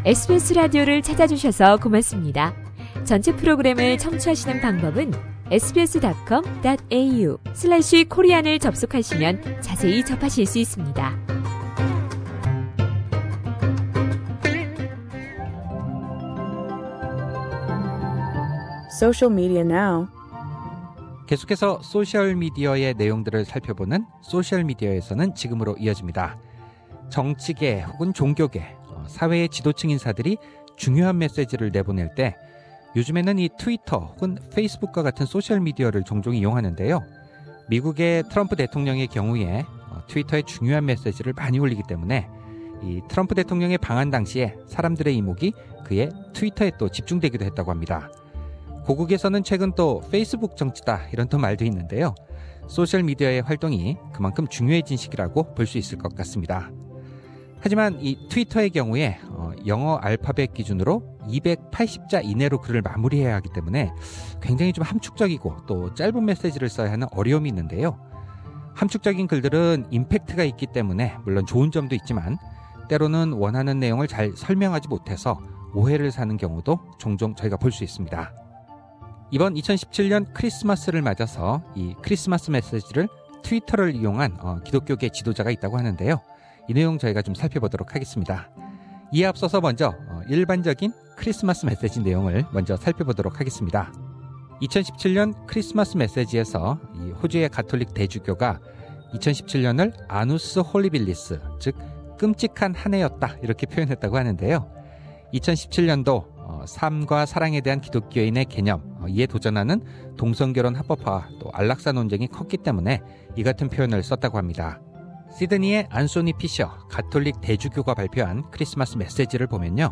SBS 라디오를 찾아주셔서 고맙습니다. 전체 프로그램을 청취하시는 방법은 sbs.com.au/korean을 접속하시면 자세히 접하실 수 있습니다. Social media now. 계속해서 소셜미디어의 내용들을 살펴보는 소셜미디어에서는 지금으로 이어집니다. 정치계 혹은 종교계, 사회의 지도층 인사들이 중요한 메시지를 내보낼 때 요즘에는 이 트위터 혹은 페이스북과 같은 소셜미디어를 종종 이용하는데요. 미국의 트럼프 대통령의 경우에 트위터에 중요한 메시지를 많이 올리기 때문에 이 트럼프 대통령의 방한 당시에 사람들의 이목이 그의 트위터에 또 집중되기도 했다고 합니다. 고국에서는 최근 또 페이스북 정치다 이런 또 말도 있는데요. 소셜미디어의 활동이 그만큼 중요해진 시기라고 볼 수 있을 것 같습니다. 하지만 이 트위터의 경우에 영어 알파벳 기준으로 280자 이내로 글을 마무리해야 하기 때문에 굉장히 좀 함축적이고 또 짧은 메시지를 써야 하는 어려움이 있는데요. 함축적인 글들은 임팩트가 있기 때문에 물론 좋은 점도 있지만 때로는 원하는 내용을 잘 설명하지 못해서 오해를 사는 경우도 종종 저희가 볼 수 있습니다. 이번 2017년 크리스마스를 맞아서 이 크리스마스 메시지를 트위터를 이용한 기독교계 지도자가 있다고 하는데요. 이 내용 저희가 좀 살펴보도록 하겠습니다. 이에 앞서서 먼저 일반적인 크리스마스 메시지 내용을 먼저 살펴보도록 하겠습니다. 2017년 크리스마스 메시지에서 이 호주의 가톨릭 대주교가 2017년을 아누스 홀리빌리스, 즉 끔찍한 한 해였다 이렇게 표현했다고 하는데요. 2017년도 삶과 사랑에 대한 기독교인의 개념, 이에 도전하는 동성결혼 합법화와 또 안락사 논쟁이 컸기 때문에 이 같은 표현을 썼다고 합니다. 시드니의 안소니 피셔 가톨릭 대주교가 발표한 크리스마스 메시지를 보면요.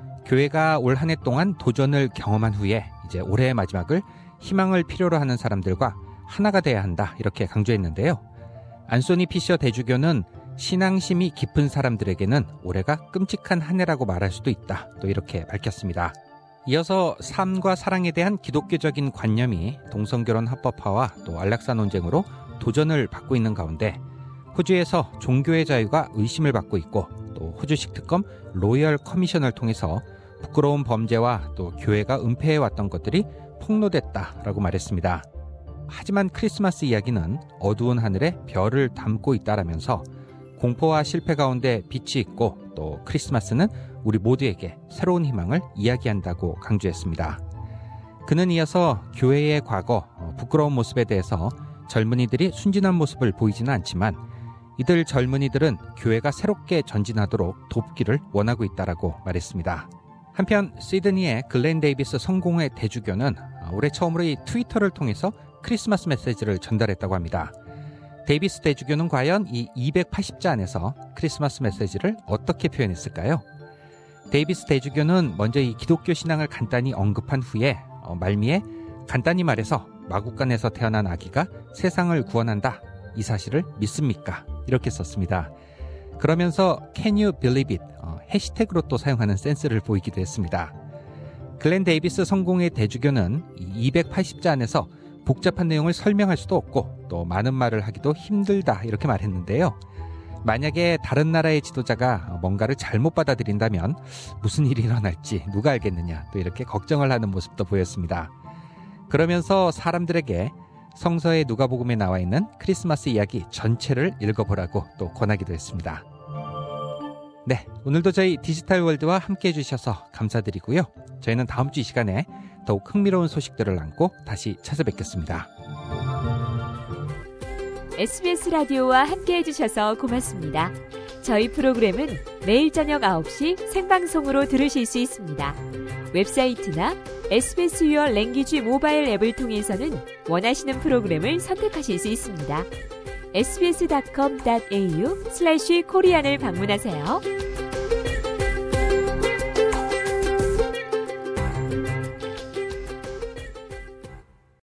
교회가 올 한 해 동안 도전을 경험한 후에 이제 올해의 마지막을 희망을 필요로 하는 사람들과 하나가 돼야 한다 이렇게 강조했는데요. 안소니 피셔 대주교는 신앙심이 깊은 사람들에게는 올해가 끔찍한 한 해라고 말할 수도 있다 또 이렇게 밝혔습니다. 이어서 삶과 사랑에 대한 기독교적인 관념이 동성결혼 합법화와 또 안락사 논쟁으로 도전을 받고 있는 가운데 호주에서 종교의 자유가 의심을 받고 있고 또 호주식 특검 로열 커미션을 통해서 부끄러운 범죄와 또 교회가 은폐해왔던 것들이 폭로됐다라고 말했습니다. 하지만 크리스마스 이야기는 어두운 하늘에 별을 담고 있다라면서 공포와 실패 가운데 빛이 있고 또 크리스마스는 우리 모두에게 새로운 희망을 이야기한다고 강조했습니다. 그는 이어서 교회의 과거, 부끄러운 모습에 대해서 젊은이들이 순진한 모습을 보이지는 않지만 이들 젊은이들은 교회가 새롭게 전진하도록 돕기를 원하고 있다라고 말했습니다. 한편 시드니의 글렌 데이비스 성공회 대주교는 올해 처음으로 이 트위터를 통해서 크리스마스 메시지를 전달했다고 합니다. 데이비스 대주교는 과연 이 280자 안에서 크리스마스 메시지를 어떻게 표현했을까요? 데이비스 대주교는 먼저 이 기독교 신앙을 간단히 언급한 후에 말미에 간단히 말해서 마국간에서 태어난 아기가 세상을 구원한다. 이 사실을 믿습니까? 이렇게 썼습니다. 그러면서 Can you believe it? 해시태그로 또 사용하는 센스를 보이기도 했습니다. 글렌 데이비스 성공의 대주교는 280자 안에서 복잡한 내용을 설명할 수도 없고 또 많은 말을 하기도 힘들다 이렇게 말했는데요. 만약에 다른 나라의 지도자가 뭔가를 잘못 받아들인다면 무슨 일이 일어날지 누가 알겠느냐 또 이렇게 걱정을 하는 모습도 보였습니다. 그러면서 사람들에게 성서의 누가복음에 나와 있는 크리스마스 이야기 전체를 읽어보라고 또 권하기도 했습니다. 네, 오늘도 저희 디지털 월드와 함께해 주셔서 감사드리고요. 저희는 다음 주 이 시간에 더욱 흥미로운 소식들을 안고 다시 찾아뵙겠습니다. SBS 라디오와 함께해 주셔서 고맙습니다. 저희 프로그램은 매일 저녁 9시 생방송으로 들으실 수 있습니다. 웹사이트나 SBS Your Language 모바일 앱을 통해서는 원하시는 프로그램을 선택하실 수 있습니다. sbs.com.au/korean을 방문하세요.